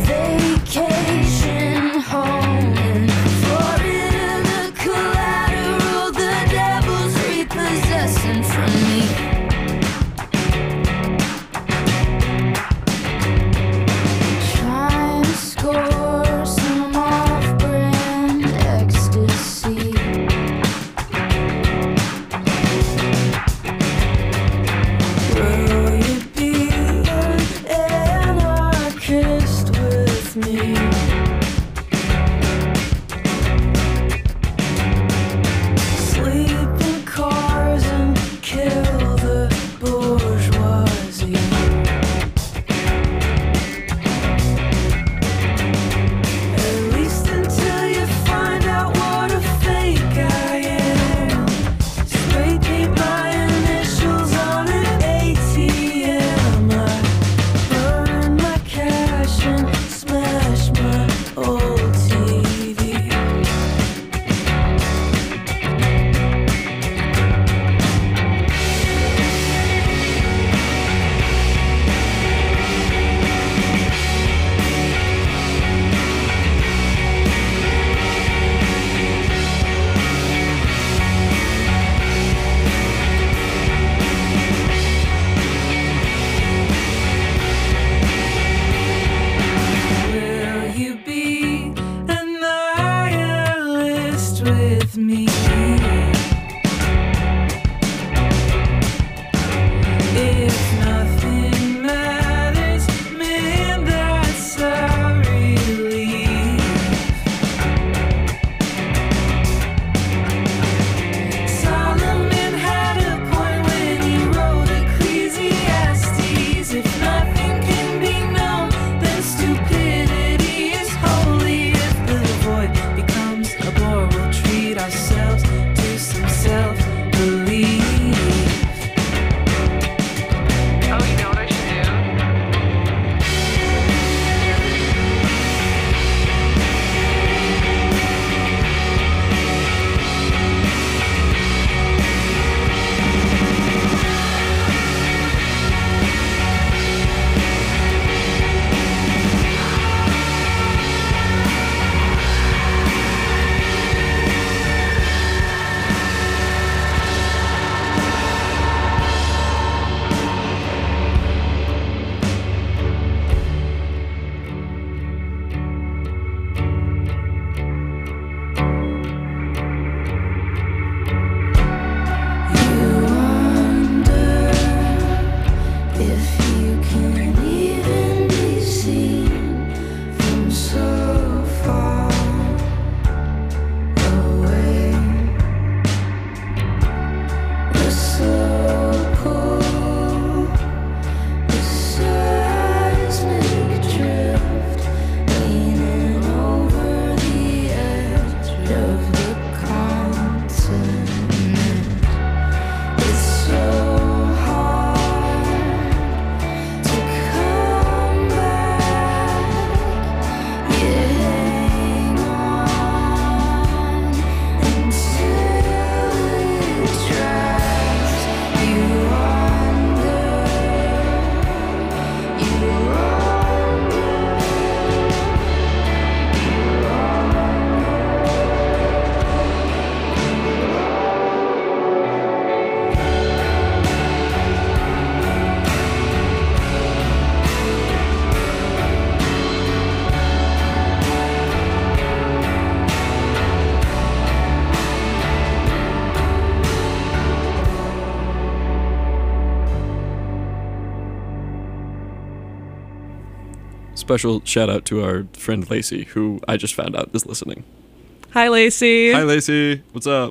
Special shout out to our friend Lacey, who I just found out is listening. Hi, Lacey. Hi, Lacey. What's up?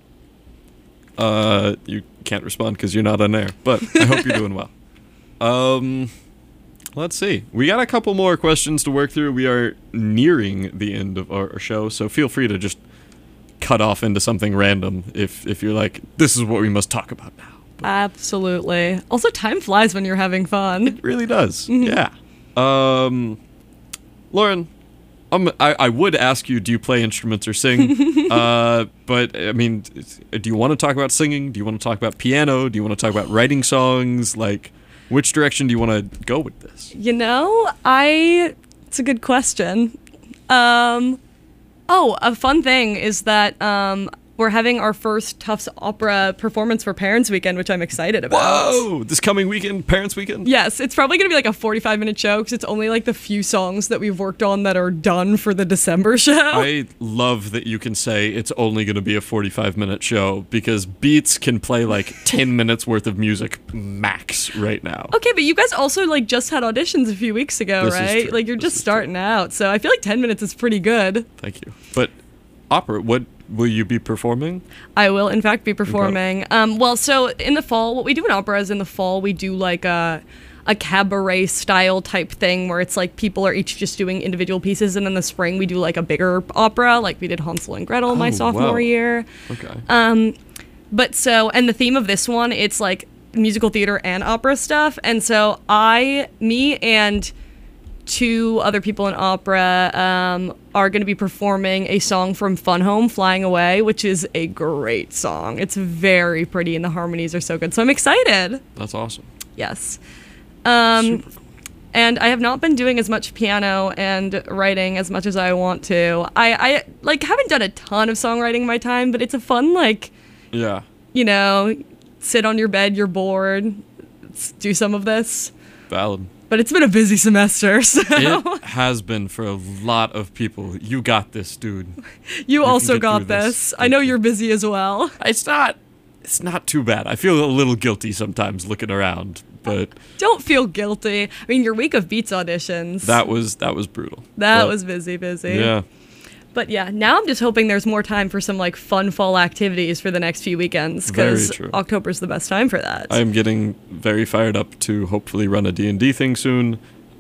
You can't respond because you're not on air, but I hope you're doing well. Let's see. We got a couple more questions to work through. We are nearing the end of our show, so feel free to just cut off into something random if you're like, this is what we must talk about now. Absolutely. Also, time flies when you're having fun. It really does. Yeah. Lauren, I would ask you, do you play instruments or sing? But, I mean, do you want to talk about singing? Do you want to talk about piano? Do you want to talk about writing songs? Like, which direction do you want to go with this? You know, it's a good question. A fun thing is that we're having our first Tufts Opera performance for Parents Weekend, which I'm excited about. Whoa! This coming weekend, Parents Weekend? Yes, it's probably going to be like a 45-minute show because it's only like the few songs that we've worked on that are done for the December show. I love that you can say it's only going to be a 45-minute show because Beats can play like 10 minutes worth of music max right now. Okay, but you guys also like just had auditions a few weeks ago, This is right? true. Like you're This just is starting out. So I feel like 10 minutes is pretty good. Thank you. But opera, what will you be performing? I will, in fact, be performing. So in the fall, what we do in opera is in the fall we do like a cabaret style type thing where it's like people are each just doing individual pieces, and in the spring we do like a bigger opera, like we did Hansel and Gretel my sophomore wow. year. Okay. And the theme of this one, it's like musical theater and opera stuff, and so me and two other people in opera are going to be performing a song from Fun Home, Flying Away, which is a great song. It's very pretty and the harmonies are so good. So I'm excited. That's awesome. Yes. Super cool. And I have not been doing as much piano and writing as much as I want to. I like haven't done a ton of songwriting in my time, but it's a fun, like, Yeah. you know, sit on your bed, you're bored, let's do some of this. Valid. But it's been a busy semester, so It has been for a lot of people. You got this, dude. you can also get got through this. this. I know you're busy as well. It's not too bad. I feel a little guilty sometimes looking around, but Don't feel guilty. I mean, your week of Beats auditions. that was brutal. That But, was busy. Yeah. But yeah, now I'm just hoping there's more time for some like fun fall activities for the next few weekends because Very true. October's the best time for that. I am getting very fired up to hopefully run a D&D thing soon.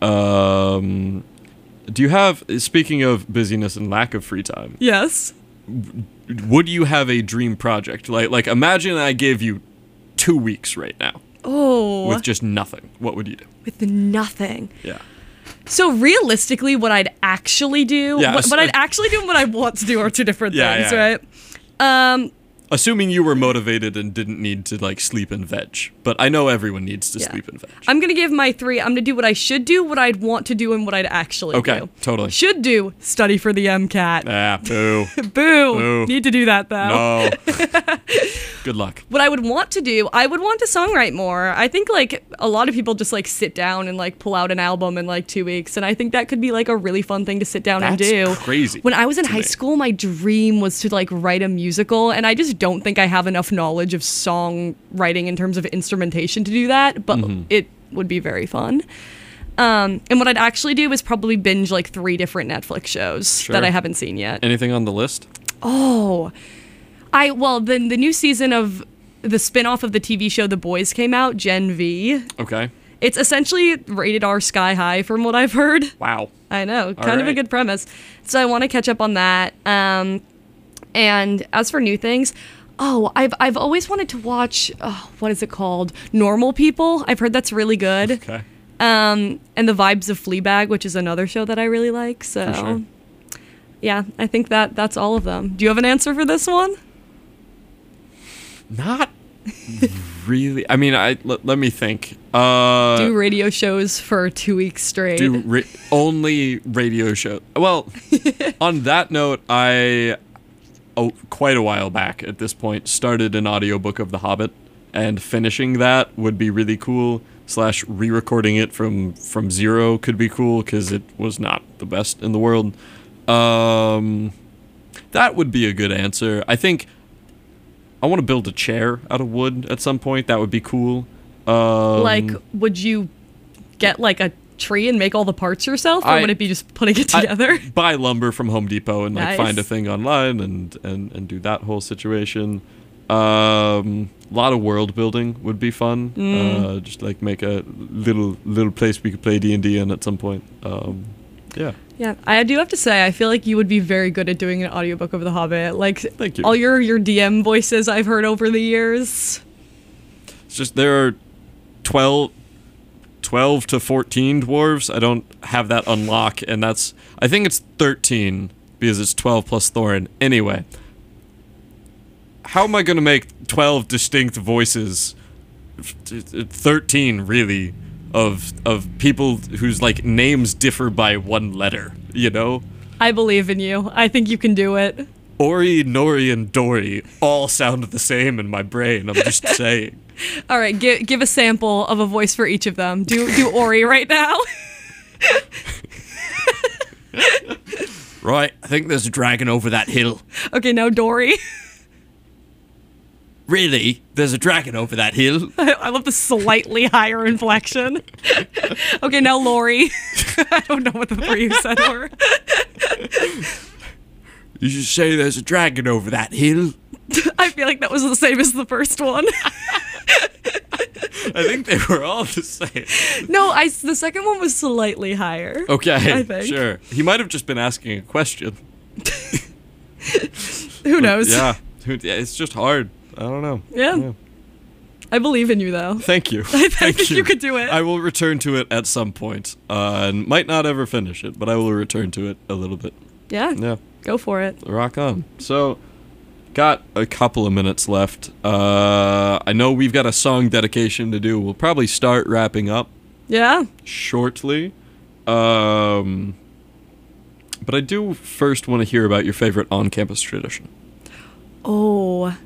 Do you have, speaking of busyness and lack of free time, Yes. would you have a dream project? Like imagine I gave you 2 weeks right now Oh, with just nothing. What would you do? with nothing. Yeah. So realistically, what I'd actually do, Yeah, what I'd actually do and what I want to do are two different Yeah, things, yeah. right? Assuming you were motivated and didn't need to like sleep and veg, but I know everyone needs to Yeah. sleep and veg. I'm gonna give my three. I'm gonna do what I should do, what I'd want to do, and what I'd actually Okay, do. totally. Should do, study for the MCAT. Ah, boo. Boo. Boo. Need to do that though. No. Good luck. What I would want to do, I would want to songwrite more. I think like a lot of people just like sit down and like pull out an album in like 2 weeks, and I think that could be like a really fun thing to sit down and That's do. crazy When I was in to high me. school, my dream was to like write a musical, and I just don't think I have enough knowledge of songwriting in terms of instrumentation to do that, but Mm-hmm. it would be very fun. And what I'd actually do is probably binge like 3 different Netflix shows Sure. that I haven't seen yet. Anything on the list? Oh, the new season of the spin-off of the TV show The Boys came out, Gen V. Okay. It's essentially rated R Sky High from what I've heard. Wow. I know, kind of a right. good premise. So I want to catch up on that. And as for new things, I've always wanted to watch, what is it called? Normal People. I've heard that's really good. Okay. And The Vibes of Fleabag, which is another show that I really like. So, For sure. yeah, I think that's all of them. Do you have an answer for this one? Not really. I mean, let me think. Do radio shows for 2 weeks straight. Only radio show. Well, on that note, I quite a while back at this point started an audiobook of The Hobbit, and finishing that would be really cool. / re-recording it from zero could be cool because it was not the best in the world. That would be a good answer. I think I want to build a chair out of wood at some point. That would be cool. Like, would you get like a tree and make all the parts yourself, or would it be just putting it together? Buy lumber from Home Depot and like Nice. find a thing online and do that whole situation. A lot of world building would be fun. Just like make a little place we could play D&D in at some point. Yeah. Yeah, I do have to say, I feel like you would be very good at doing an audiobook of The Hobbit. Like, Thank you. all your DM voices I've heard over the years. It's just there are 12 to 14 dwarves. I don't have that unlock, and I think it's 13 because it's 12 plus Thorin. Anyway, how am I going to make 12 distinct voices? 13 really of people whose like names differ by one letter, you know? I believe in you. I think you can do it. Ori, Nori, and Dory all sound the same in my brain. I'm just saying. All right, give a sample of a voice for each of them. Do Ori right now. Right, I think there's a dragon over that hill. Okay, now Dory. Really? There's a dragon over that hill? I love the slightly higher inflection. Okay, now Lori. I don't know what the three you said were. You should say there's a dragon over that hill. I feel like that was the same as the first one. I think they were all the same. No, the second one was slightly higher. Okay, I think. sure. He might have just been asking a question. Who knows? Yeah, it's just hard. I don't know. Yeah. I believe in you, though. Thank you. I think you could do it. I will return to it at some point. And might not ever finish it, but I will return to it a little bit. Yeah. Yeah. Go for it. Rock on. So, got a couple of minutes left. I know we've got a song dedication to do. We'll probably start wrapping up Yeah. shortly. But I do first want to hear about your favorite on-campus tradition. Oh,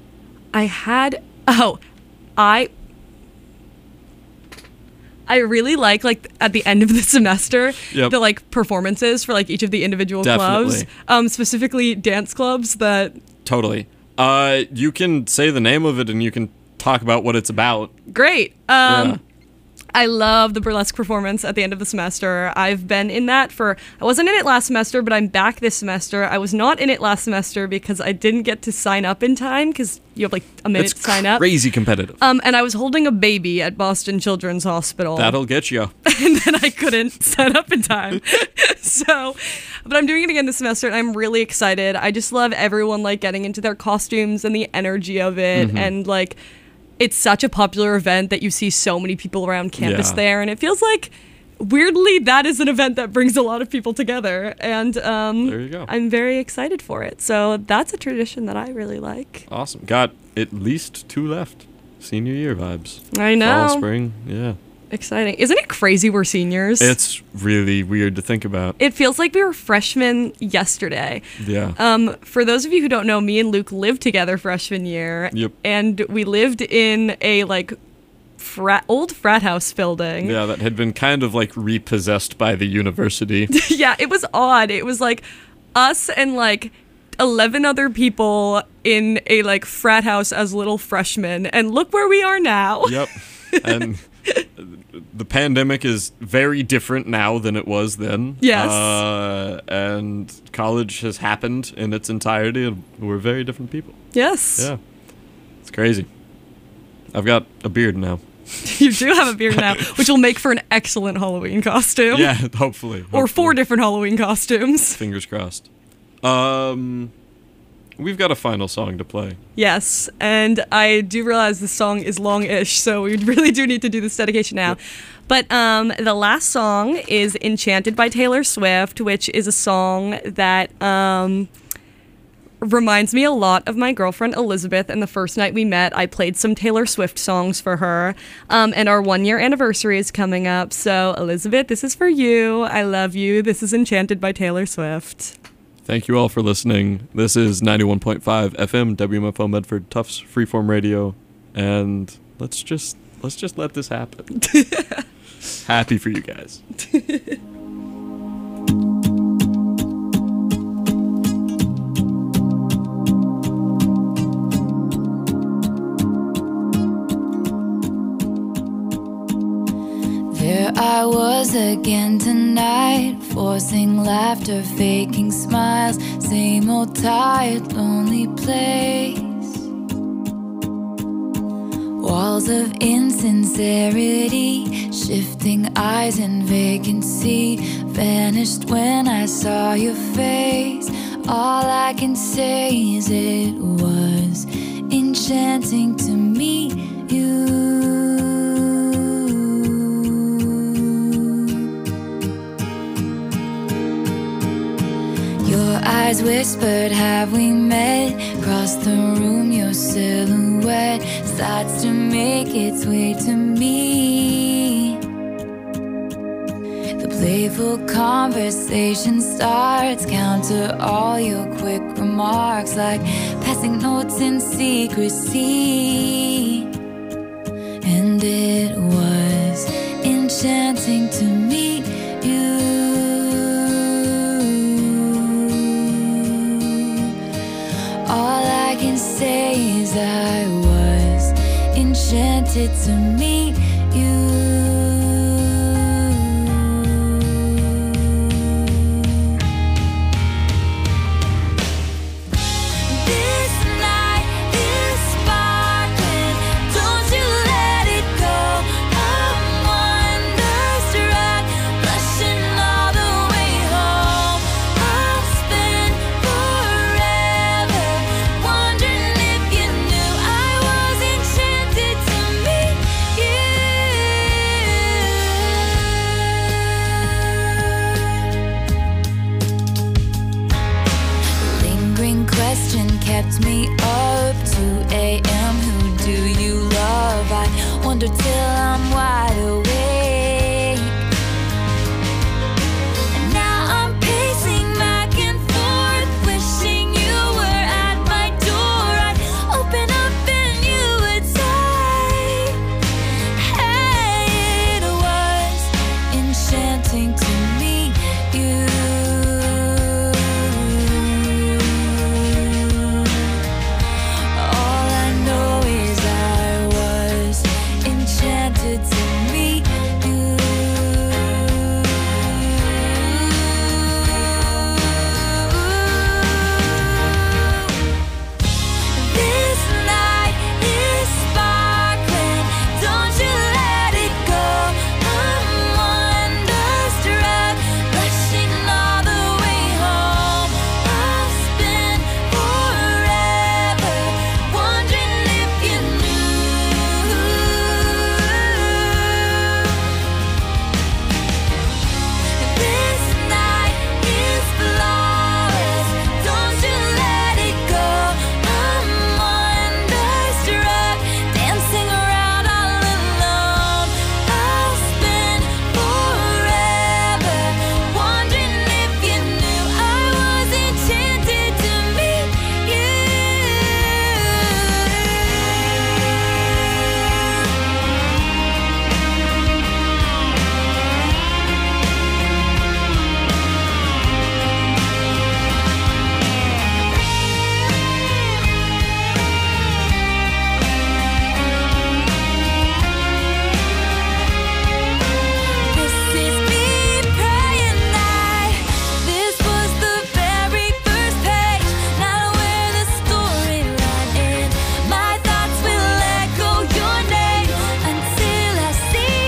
I really like at the end of the semester, Yep. the like performances for like each of the individual Definitely. clubs, specifically dance clubs that. Totally. You can say the name of it and you can talk about what it's about. Great. Yeah. I love the burlesque performance at the end of the semester. I've been in that I wasn't in it last semester, but I'm back this semester. I was not in it last semester because I didn't get to sign up in time because you have like a minute It's to sign up. crazy competitive. And I was holding a baby at Boston Children's Hospital. That'll get you. And then I couldn't sign up in time. But I'm doing it again this semester and I'm really excited. I just love everyone like getting into their costumes and the energy of it and like it's such a popular event that you see so many people around campus Yeah. there and it feels like weirdly that is an event that brings a lot of people together and There you go. I'm very excited for it. So that's a tradition that I really like. Awesome. Got at least 2 left. Senior year vibes. I know. Fall, spring. Yeah. Exciting. Isn't it crazy we're seniors? It's really weird to think about. It feels like we were freshmen yesterday. Yeah. For those of you who don't know, me and Luke lived together freshman year. Yep. And we lived in a like old frat house building. Yeah, that had been kind of like repossessed by the university. Yeah, it was odd. It was like us and like 11 other people in a like frat house as little freshmen. And look where we are now. Yep. And the pandemic is very different now than it was then. Yes. And college has happened in its entirety, and we're very different people. Yes. Yeah. It's crazy. I've got a beard now. You do have a beard now, which will make for an excellent Halloween costume. Yeah, hopefully. Or 4 hopefully. different Halloween costumes. Fingers crossed. We've got a final song to play. Yes, and I do realize this song is long-ish, so we really do need to do this dedication now. Yep. But the last song is Enchanted by Taylor Swift, which is a song that reminds me a lot of my girlfriend Elizabeth. And the first night we met, I played some Taylor Swift songs for her. And our 1-year anniversary is coming up. So Elizabeth, this is for you. I love you. This is Enchanted by Taylor Swift. Thank you all for listening. This is 91.5 FM WMFO Medford Tufts Freeform Radio, and let's just let this happen. Happy for you guys. There Here I was again tonight, forcing laughter, faking smiles. Same old tired, lonely place. Walls of insincerity, shifting eyes and vacancy. Vanished when I saw your face. All I can say is it was enchanting to meet you. Your eyes whispered, have we met? Across the room, your silhouette starts to make its way to me. The playful conversation starts, counter all your quick remarks, like passing notes in secrecy. And it was